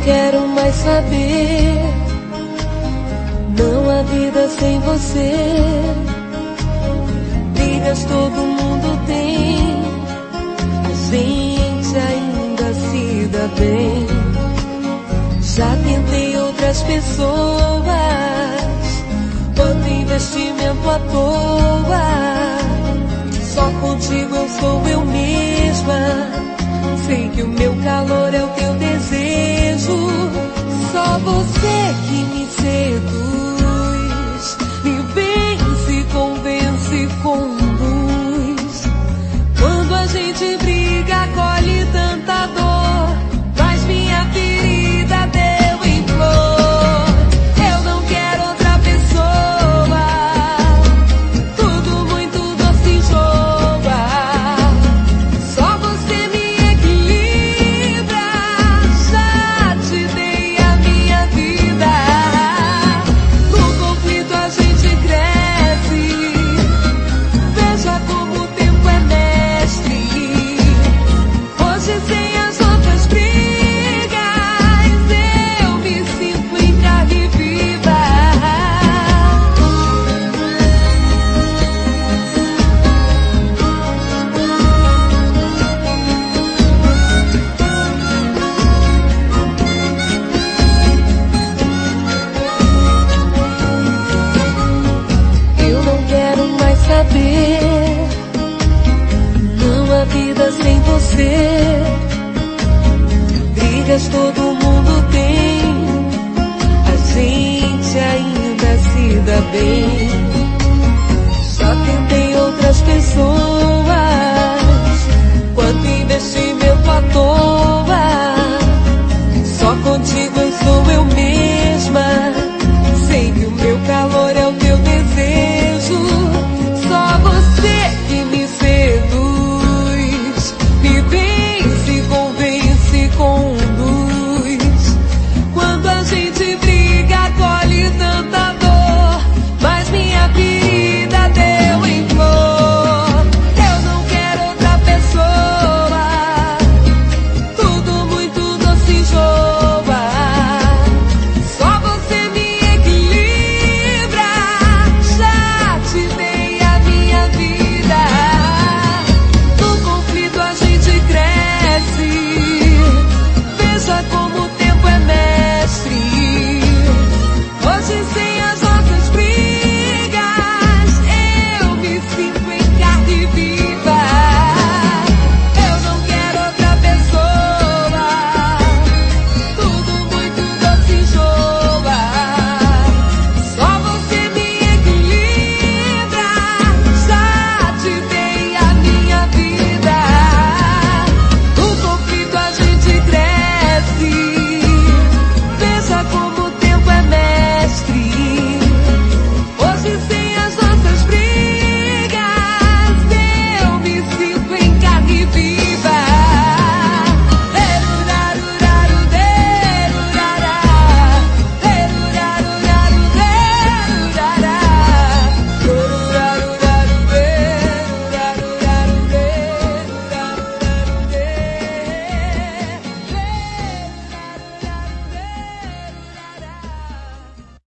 quero mais saber. Não há vida sem você. Brigas todo mundo tem, a gente ainda se dá bem. Já tentei outras pessoas, quanto investimento à toa. Só contigo eu sou eu mesma. Sei que o meu calor é o teu desejo. Só você que me seduz, me vence, convence, conduz. Quando a gente briga, acolhe tanta dor, faz minha ferida deu em flor. Eu não quero outra pessoa, tudo muito doce enjoa. Só você me equilibra, já te dei a minha vida. No conflito a gente cresce, veja como o tempo é mestre. Hoje sem as outras brigas, eu me sinto em carne viva. Eu não quero mais saber. Não há vida sem você. Brigas todo